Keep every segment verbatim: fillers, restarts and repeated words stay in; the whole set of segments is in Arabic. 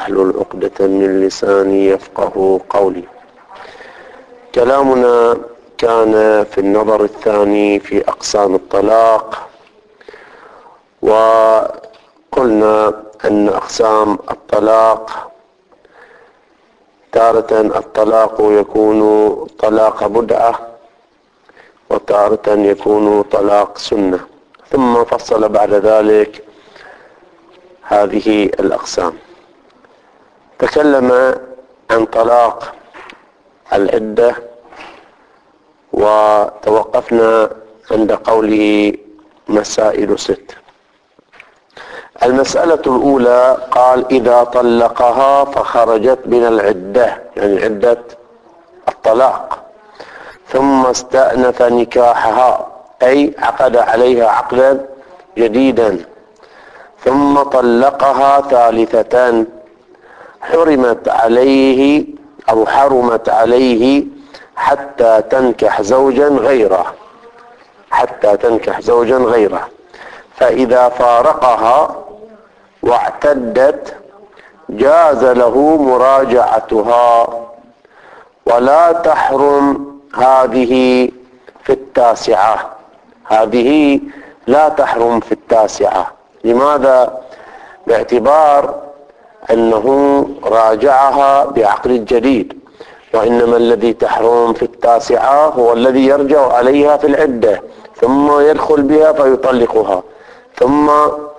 واحلل عقدة من لساني يفقه قولي. كلامنا كان في النظر الثاني في أقسام الطلاق، وقلنا أن أقسام الطلاق تارة الطلاق يكون طلاق بدعة، وتارة يكون طلاق سنة، ثم فصل بعد ذلك هذه الأقسام. تكلم عن طلاق العدة، وتوقفنا عند قوله مسائل ست. المسألة الأولى قال: إذا طلقها فخرجت من العدة، يعني عدة الطلاق، ثم استأنف نكاحها، أي عقد عليها عقدا جديدا، ثم طلقها ثالثة، حرمت عليه أو حرمت عليه حتى تنكح زوجا غيره حتى تنكح زوجا غيره فإذا فارقها واعتدت جاز له مراجعتها، ولا تحرم هذه في التاسعة هذه لا تحرم في التاسعة. لماذا؟ باعتبار أنه راجعها بعقد جديد، وإنما الذي تحرم في التاسعة هو الذي يرجع عليها في العدة، ثم يدخل بها فيطلقها، ثم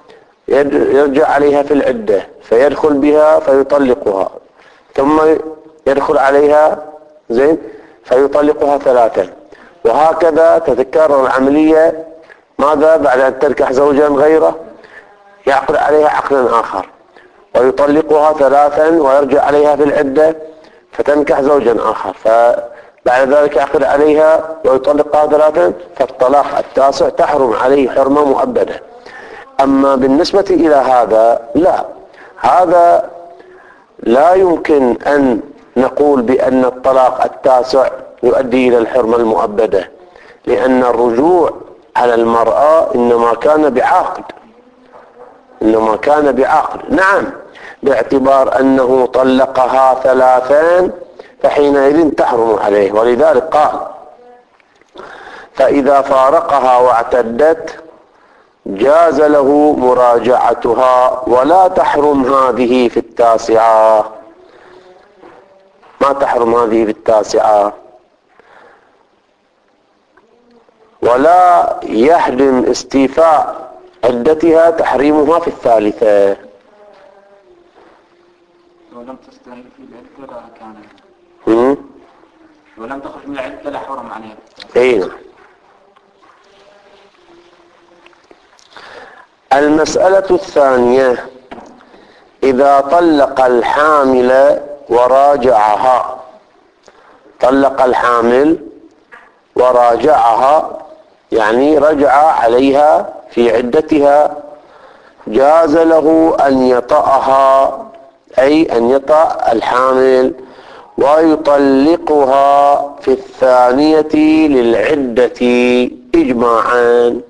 يرجع عليها في العدة فيدخل بها فيطلقها، ثم يدخل عليها زين فيطلقها ثلاثا، وهكذا تتكرر العملية. ماذا؟ بعد أن تنكح زوجا غيره يعقد عليها عقدا آخر، ويطلقها ثلاثا، ويرجع عليها في العدة فتنكح زوجا آخر، فبعد ذلك يعقد عليها ويطلقها ثلاثا، فالطلاق التاسع تحرم عليه حرمة مؤبدة. أما بالنسبة إلى هذا لا، هذا لا يمكن أن نقول بأن الطلاق التاسع يؤدي إلى الحرمة المؤبدة، لأن الرجوع على المرأة إنما كان بعقد إنما كان بعقد نعم، باعتبار أنه طلقها ثلاثان فحينئذ تحرم عليه، ولذلك قال: فإذا فارقها واعتدت جاز له مراجعتها، ولا تحرم هذه في التاسعة ما تحرم هذه في التاسعة ولا يحرم استيفاء عدتها تحريمها في الثالثة. ولم تستهل في العدة لا كان ولم تخرج من العدة لا حرم عليها. اي. المسألة الثانية: إذا طلق الحامل وراجعها طلق الحامل وراجعها، يعني رجع عليها في عدتها، جاز له أن يطأها، أي أن يطأ الحامل ويطلقها في الثانية للعدة إجماعا.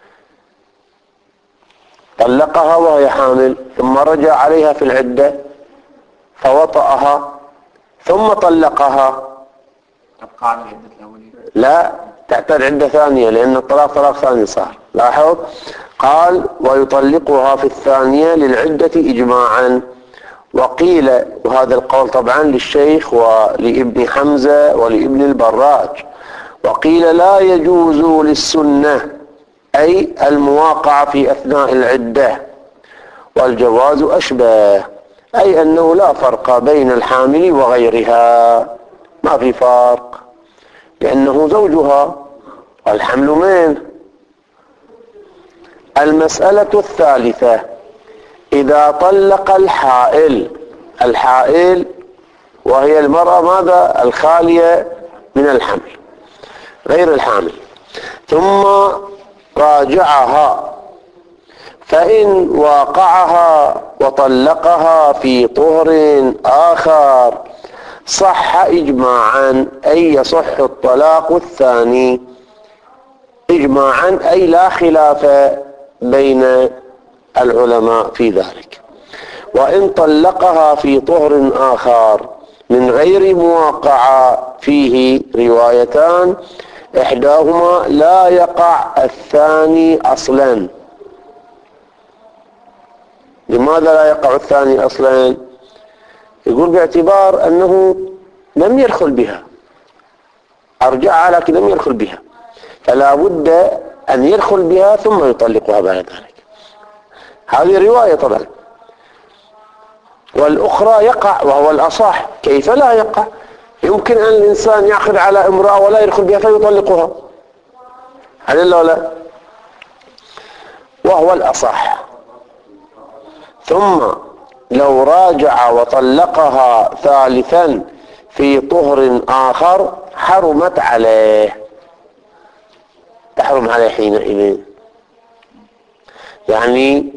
طلقها وهي حامل، ثم رجع عليها في العدة فوطأها، ثم طلقها، تبقى على العدة الأولية؟ لا، تعتد عدة ثانية، لأن الطلاق طلاق ثاني صار. لاحظ قال: ويطلقها في الثانية للعدة إجماعا. وقيل، وهذا القول طبعا للشيخ ولابن حمزة ولابن البراج، وقيل لا يجوز للسنة، أي المواقعة في أثناء العدة، والجواز أشبه، أي أنه لا فرق بين الحامل وغيرها، ما في فرق، لأنه زوجها والحمل منه. المسألة الثالثة: إذا طلق الحائل الحائل وهي المرأة ماذا؟ الخالية من الحمل غير الحامل، ثم راجعها، فإن واقعها وطلقها في طهر آخر صح إجماعا، أي يصح الطلاق الثاني إجماعا، أي لا خلاف بين العلماء في ذلك. وإن طلقها في طهر آخر من غير مواقعة فيه روايتان، إحداهما لا يقع الثاني أصلا. لماذا لا يقع الثاني أصلا؟ يقول باعتبار أنه لم يدخل بها، أرجعها لكن لم يدخل بها، فلا بد أن يدخل بها ثم يطلقها بعد ذلك. هذه رواية طبعا. والأخرى يقع وهو الأصح. كيف لا يقع؟ يمكن أن الإنسان يأخذ على امرأة ولا يدخل بها فيطلقها، هل لا لا؟ وهو الأصح. ثم لو راجع وطلقها ثالثا في طهر آخر حرمت عليه، تحرم عليه حينئذ. يعني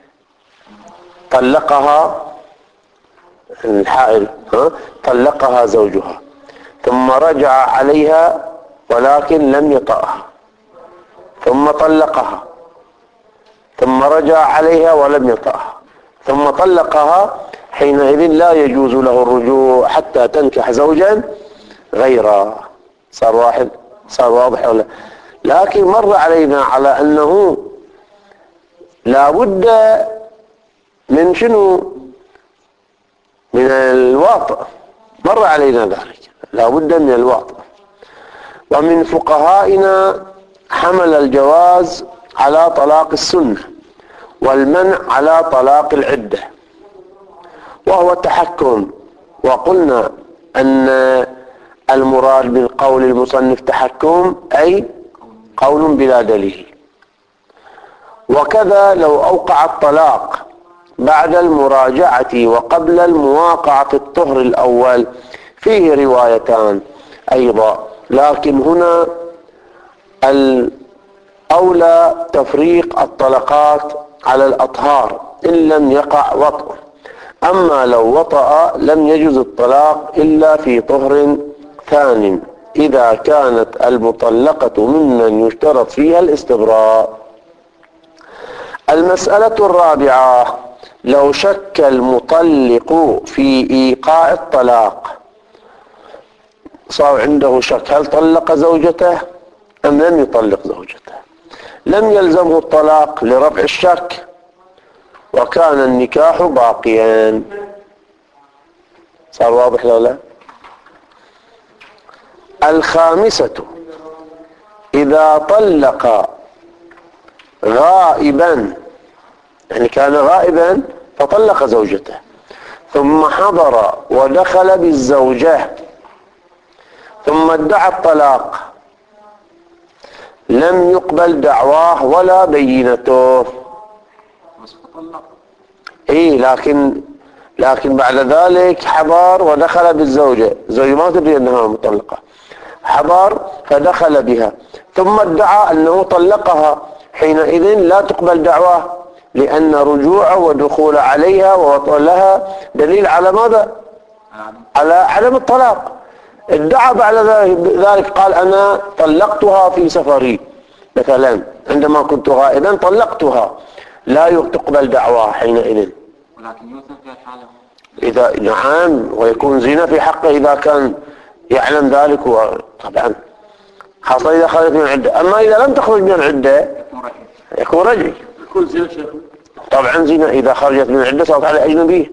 طلقها الحائل، ها؟ طلقها زوجها ثم رجع عليها ولكن لم يطأها، ثم طلقها ثم رجع عليها ولم يطأها ثم طلقها، حينئذ لا يجوز له الرجوع حتى تنكح زوجا غيره. صار واحد، صار واضح ولا؟ لكن مر علينا على أنه لا بد من شنو؟ من الواطئ. مر علينا ذلك، لا بد من الواطئ. ومن فقهائنا حمل الجواز على طلاق السنة والمنع على طلاق العدة، وهو التحكم. وقلنا أن المراد بالقول المصنف تحكم أي قول بلا دليل. وكذا لو أوقع الطلاق بعد المراجعة وقبل المواقعة الطهر الأول فيه روايتان أيضا، لكن هنا الأولى تفريق الطلقات على الأطهار إن لم يقع وطء. أما لو وطأ لم يجوز الطلاق إلا في طهر ثان إذا كانت المطلقة ممن يشترط فيها الاستبراء. المسألة الرابعة: لو شك المطلق في إيقاع الطلاق، صار عنده شك هل طلق زوجته أم لم يطلق زوجته، لم يلزمه الطلاق لرفع الشك وكان النكاح باقيا. صار واضح لو لا؟ الخامسة: إذا طلق غائبا، يعني كان غائبا فطلق زوجته ثم حضر ودخل بالزوجة ثم ادعى الطلاق، لم يقبل دعواه ولا بينته. ايه لكن لكن بعد ذلك حضر ودخل بالزوجة، الزوجة ما تدري انها مطلقة، حضر فدخل بها ثم ادعى انه طلقها، حينئذ لا تقبل دعواه، لان رجوعه ودخول عليها ووطئ لها دليل على ماذا؟ على عدم الطلاق. ادعى بعد ذلك قال انا طلقتها في سفري مثلا، عندما كنت غائبا طلقتها، لا تقبل دعواه حينئذ. ولكن يوثق في الحالة إذا نعم، ويكون زنا في حقه إذا كان يعلم ذلك، طبعا خاصة إذا خرجت من العدة. أما إذا لم تخرج من العدة يكون رجعي. يكون زنا شيخ. طبعا زنا إذا خرجت من العدة صارت على أجنبية،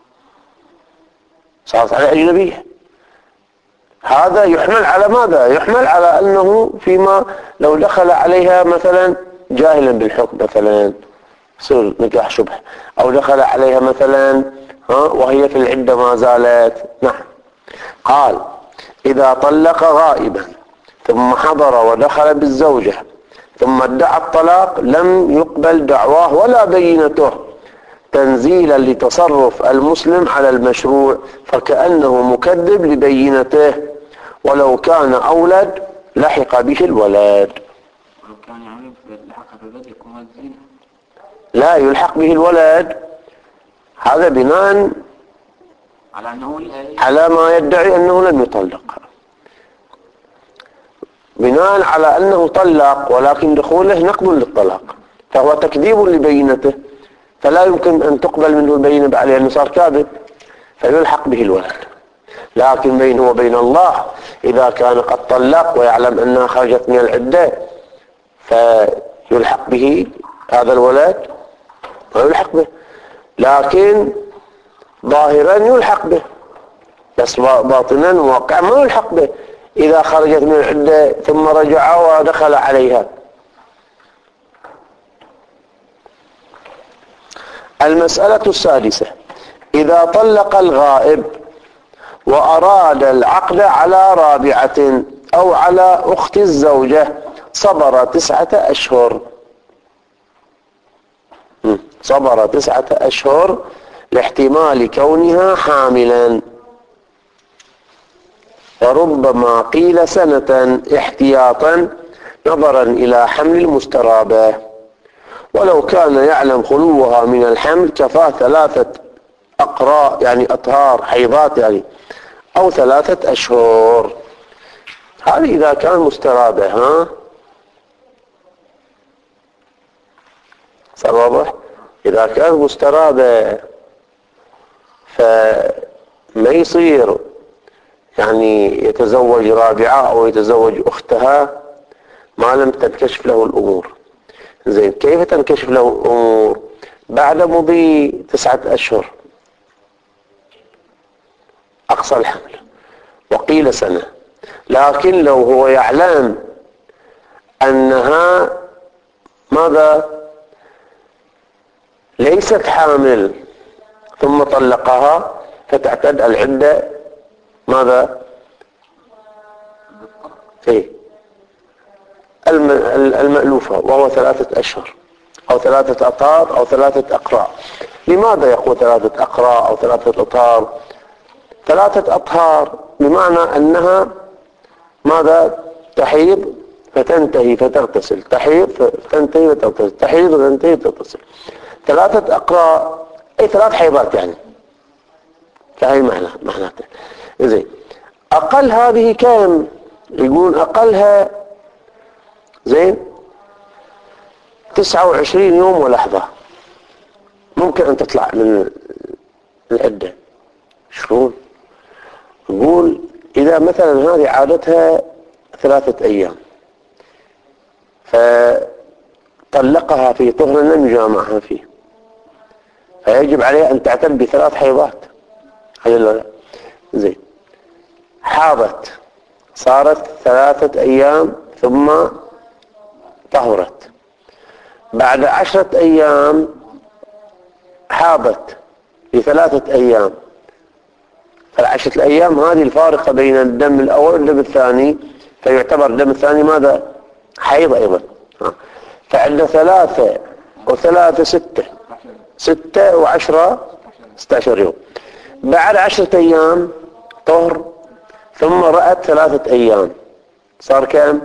صارت على أجنبية. هذا يحمل على ماذا؟ يحمل على أنه فيما لو دخل عليها مثلا جاهلا بالحكم مثلا يصير نكاح شبه، أو دخل عليها مثلا ها وهي في العدة ما زالت. نعم. قال: إذا طلق غائبا ثم حضر ودخل بالزوجة ثم ادعى الطلاق لم يقبل دعواه ولا بينته، تنزيلا لتصرف المسلم على المشروع، فكأنه مكذب لبينته، ولو كان أولد لحق به الولد. ولو كان يعني لحق بالولد يكون زنا. لا يلحق به الولد، هذا بناء على أنه على ما يدعي أنه لم يطلق، بناء على أنه طلق ولكن دخوله نقض للطلاق، فهو تكذيب لبينته، فلا يمكن أن تقبل منه البينة بعد لأنه صار كاذب، فيلحق به الولد. لكن بينه وبين الله إذا كان قد طلق ويعلم أنها خرجت من العدة فيلحق به هذا الولد ويلحق به، لكن ظاهرا يلحق به، بس باطنا وواقعا ما يلحق به إذا خرجت من العدة ثم رجع ودخل عليها. المسألة السادسة: إذا طلق الغائب وأراد العقد على رابعة أو على أخت الزوجة صبر تسعة أشهر. صبر تسعة أشهر لاحتمال كونها حاملا، وربما قيل سنة احتياطا نظرا إلى حمل المسترابة، ولو كان يعلم خلوها من الحمل كفاه ثلاثة أقراء يعني أطهار حيضات يعني أو ثلاثة أشهر. هذه إذا كان مسترابة. ها صار واضح؟ إذا كان مسترابة فما يصير يعني يتزوج رابعة أو يتزوج أختها ما لم تنكشف له الأمور. زين، كيف تنكشف له الأمور؟ بعد مضي تسعة أشهر أقصى الحمل، وقيل سنة. لكن لو هو يعلم أنها ماذا ليست حامل ثم طلقها فتعتد العدة ماذا ايه المألوفة، وهو ثلاثة أشهر أو ثلاثة أطهار أو ثلاثة أقراء. لماذا يقول ثلاثة أقراء أو ثلاثة أطهار؟ ثلاثة أطهار بمعنى أنها ماذا تحيض فتنتهي فتغتسل، تحيض فتنتهي فتغتسل، تحيض فتنتهي فتغتسل. ثلاثة أقراء أي ثلاث حيضات يعني، فهي معنى معناته. زين، أقل هذه كم؟ يقول أقلها زين تسعة وعشرين يوم ولحظة ممكن أن تطلع من العدة. شلون؟ يقول إذا مثلا هذه عادتها ثلاثة أيام فطلقها في طهر لم يجامعها فيه، فيجب عليها أن تعتد بثلاث حيضات. هذا زين، حاضت صارت ثلاثة أيام ثم طهرت، بعد عشرة أيام حاضت لثلاثة أيام، فالعشرة الأيام هذه الفارقة بين الدم الأول والدم الثاني، فيعتبر الدم الثاني ماذا حيض أيضا. فعند ثلاثة وثلاثة ستة ستة وعشرة ستة عشر يوم، بعد عشرة أيام طهر ثم رأت ثلاثة أيام صار كم؟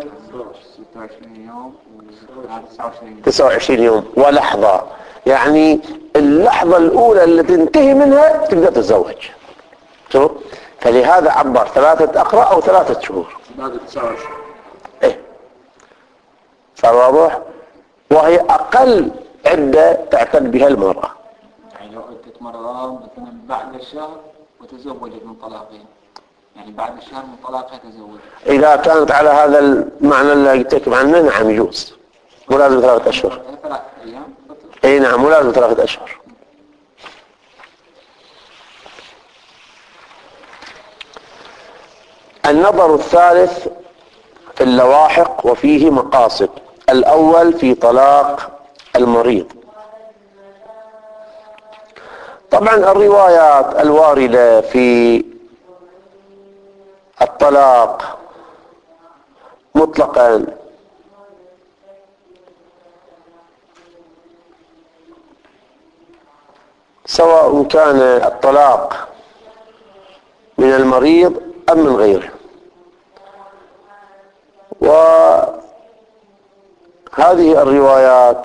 تسعة وعشرين يوم ولحظة، يعني اللحظة الأولى اللي تنتهي منها تقدر تتزوج. شوف، فلهذا عبر ثلاثة أقراء أو ثلاثة شهور. إيه صار واضح؟ وهي أقل عدة تعتد بها المرأة. يعني لو عدت مرة مثلا بعد الشهر وتزوجت من طلاقين، يعني بعد الشهر من طلاقها تزوجت. إذا كانت على هذا المعنى اللي قلت لكم عنه نعم يجوز، مو لازم ثلاثة أشهر. ثلاثة أيام. إيه نعم، مو لازم ثلاثة أشهر. النظر الثالث في اللواحق وفيه مقاصد. الأول في طلاق المريض. طبعا الروايات الواردة في الطلاق مطلقا سواء كان الطلاق من المريض أم من غيره، وهذه الروايات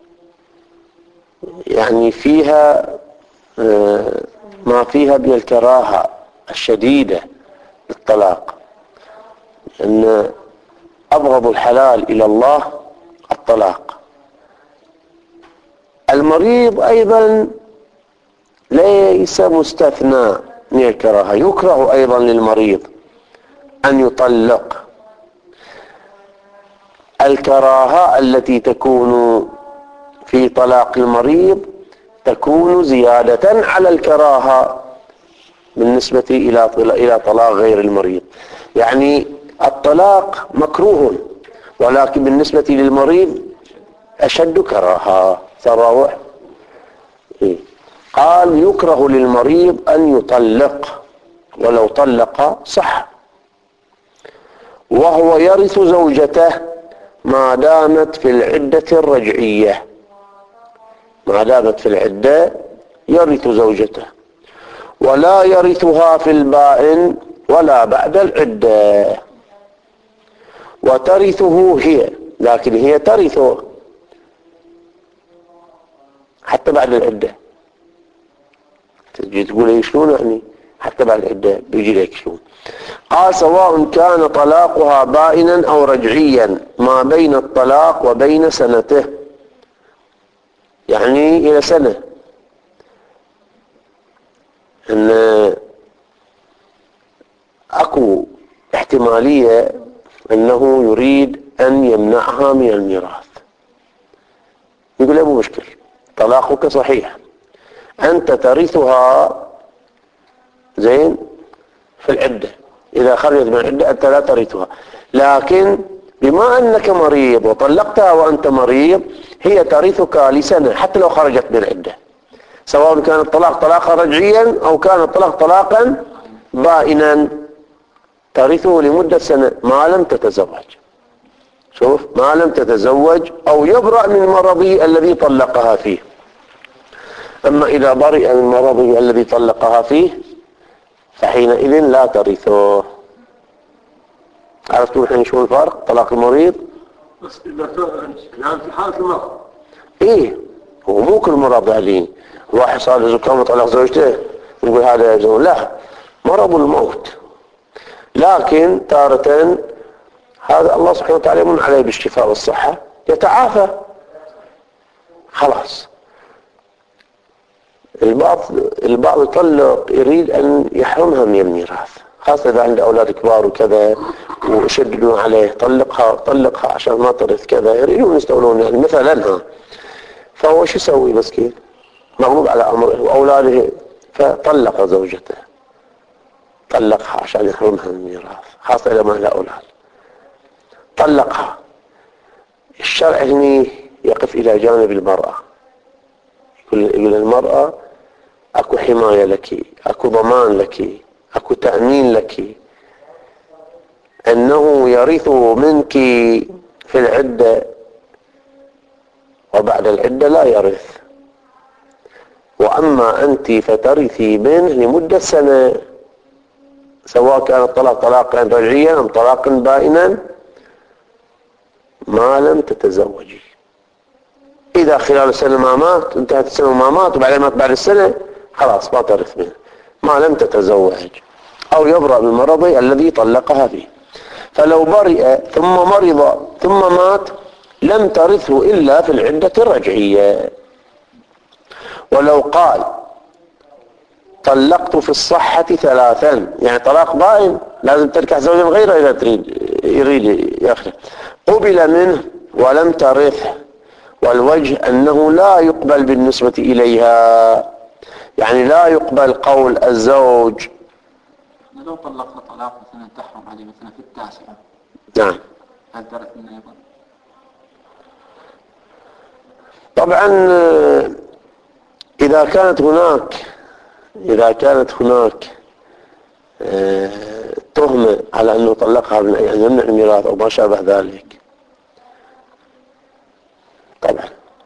يعني فيها ما فيها من الكراهة الشديدة للطلاق، أن أبغض الحلال إلى الله الطلاق، المريض أيضا ليس مستثنى من الكراهة، يكره أيضا للمريض أن يطلق. الكراهة التي تكون في طلاق المريض تكون زيادة على الكراهة بالنسبة إلى إلى طلاق غير المريض. يعني الطلاق مكروه، ولكن بالنسبة للمريض أشد كراهة. تراوح. قال يكره للمريض أن يطلق، ولو طلق صح، وهو يرث زوجته ما دامت في العدة الرجعية. ما دامت في العدة يرث زوجته، ولا يرثها في البائن ولا بعد العدة. وترثه هي، لكن هي ترثه حتى بعد العدة. تجي تقول ايه شلون يعني حتى بعد العدة؟ بيجي لك شلون. قال سواء كان طلاقها بائنا او رجعيا ما بين الطلاق وبين سنته، يعني الى سنة. ان اكو احتمالية انه يريد ان يمنعها من الميراث، يقول له مو مشكل، طلاقك صحيح، انت ترثها زين في العدة، اذا خرجت من العدة انت لا ترثها، لكن بما انك مريض وطلقتها وانت مريض هي ترثك لسنة حتى لو خرجت من العدة، سواء كان الطلاق طلاقا رجعيا او كان الطلاق طلاقا بائنا، ترثه لمدة سنة ما لم تتزوج. شوف، ما لم تتزوج او يبرأ من مرضه الذي طلقها فيه. اما اذا برئ من مرضه الذي طلقها فيه فحينئذ لا ترثه. عرفتوا الحين شو الفرق؟ طلاق المريض بس اذا كان في حالة المرض. ايه، هو مو كل مرض عليه. واحد صار له زكام وطلق زوجته يقول هذا يجوز، لا، مرض الموت. لكن تارة هذا الله سبحانه وتعالى يمن عليه بالشفاء والصحة، يتعافى خلاص. البعض البعض يطلق يريد ان يحرمها من الميراث، خاصة اذا عنده اولاد كبار وكذا ويشددون عليه، طلقها طلقها عشان ما ترث كذا، يريدون يستولون يعني مثلا. فهو شو يسوي مسكين؟ مغلوب على امره واولاده، فطلق زوجته، طلقها عشان يحرمها من الميراث، خاصة اذا ما لها اولاد. طلقها. الشرع هنا يقف الى جانب المرأة، يقول المرأة اكو حماية لك، اكو ضمان لك، اكو تأمين لك، انه يرث منك في العدة وبعد العدة لا يرث. واما انت فترثي منه لمدة سنة، سواء كان الطلاق طلاقا رجعيا ام طلاقا بائنا ما لم تتزوجي. اذا خلال السنة ما مات، انتهت السنة وما مات وبعدين مات بعد السنة، خلاص ما ترث منه ما لم تتزوج او يبرأ من مرضه الذي طلقها فيه. فلو برئ ثم مرض ثم مات لم ترثه الا في العدة الرجعية. ولو قال طلقت في الصحة ثلاثا، يعني طلاق بائن لازم تركح زوجا غيره اذا تريد يريد ياخذ، قبل منه ولم ترثه، والوجه انه لا يقبل بالنسبة اليها، يعني لا يقبل قول الزوج. لو طلقها طلاق مثلا تحرم عليه مثلا في التاسعة، نعم، هل ترث منه ايضا؟ طبعا اذا كانت هناك اذا كانت هناك اه تهمة على انه طلقها من يعني يمنع الميراث او ما شابه ذلك، طبعا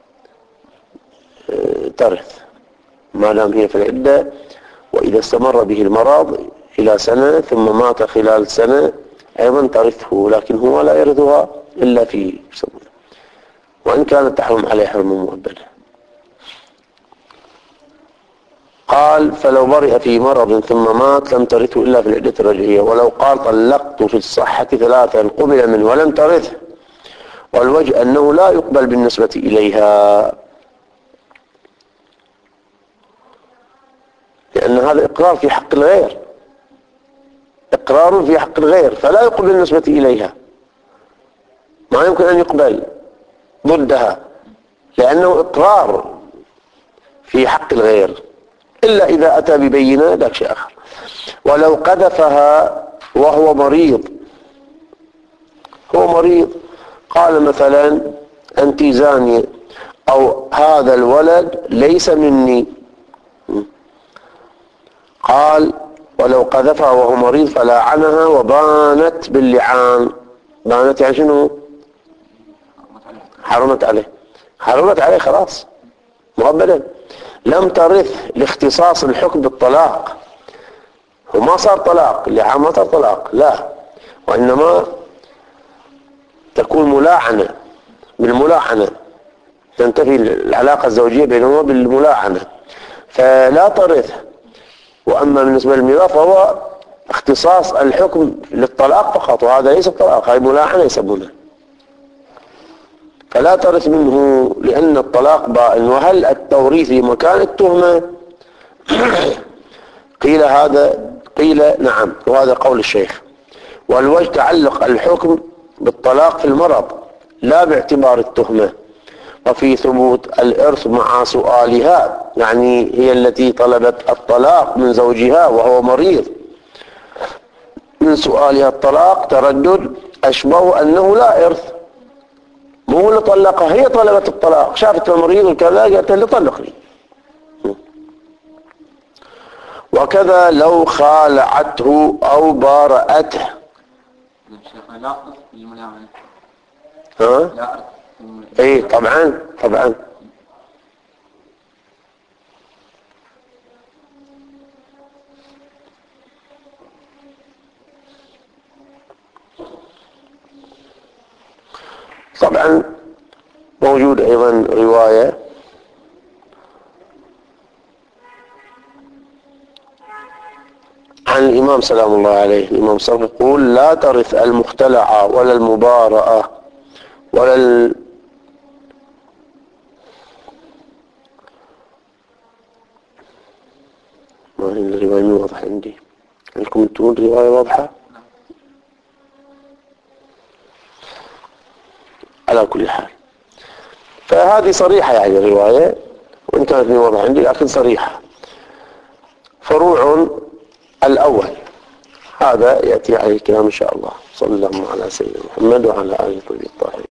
اه ترث ما دام هي في العدة. واذا استمر به المرض الى سنة ثم مات خلال سنة ايضا ترثه، لكن هو لا يرثها الا في سنة، وان كانت تحرم عليه حرمة مؤبدة. قال فلو برئ في مرض ثم مات لم ترثه الا في العدة الرجعية. ولو قال طلقت في الصحة ثلاثا قبل منه ولم ترثه، والوجه انه لا يقبل بالنسبة اليها. لأن هذا إقرار في حق الغير، إقرار في حق الغير، فلا يقبل بالنسبة إليها، ما يمكن أن يقبل ضدها، لأنه إقرار في حق الغير، إلا إذا أتى ببينة ذاك شيء آخر. ولو قذفها وهو مريض، هو مريض قال مثلا أنت زانية، أو هذا الولد ليس مني، قال ولو قذفها وهو مريض فلاعنها وبانت باللعان. بانت يعني شنو؟ حرمت عليه، حرمت عليه خلاص مؤبدا، لم ترث لاختصاص الحكم بالطلاق، وما صار طلاق، اللعان ما صار طلاق، لا، وإنما تكون ملاعنة، بالملاعنة تنتهي العلاقة الزوجية بينهما بالملاعنة، فلا ترث. وأما بالنسبة للميراث فهو اختصاص الحكم للطلاق فقط، وهذا ليس الطلاق، هذه ملاعنة يسمونها، فلا ترث منه لأن الطلاق بائن. وهل التوريث في مكان التهمة؟ قيل هذا، قيل نعم، وهذا قول الشيخ. والوجه تعلق الحكم بالطلاق في المرض لا باعتبار التهمة، وفي ثبوت الإرث مع سؤالها، يعني هي التي طلبت الطلاق من زوجها وهو مريض، من سؤالها الطلاق تردد أشبه أنه لا إرث، مو اللي طلقها، هي طلبت الطلاق، شافت المريض وكذا قالت له طلقني. وكذا لو خالعته أو بارأته. لا أرث بالملاعنة. ها؟ لا أرث. اي طبعا طبعا. طبعا موجود ايضا رواية عن الامام سلام الله عليه، الامام صلى الله عليه وسلم يقول لا ترث المختلعة ولا المبارأة ولا ال... ما هي الرواية مو واضحة عندي، عندكم تقول رواية واضحة؟ على كل حال فهذه صريحة يعني الرواية، وإن كانت مو واضحة عندي لكن صريحة. فروع الأول هذا يأتي عليه الكلام إن شاء الله. صلى الله على سيدنا محمد وعلى آله الطاهرين.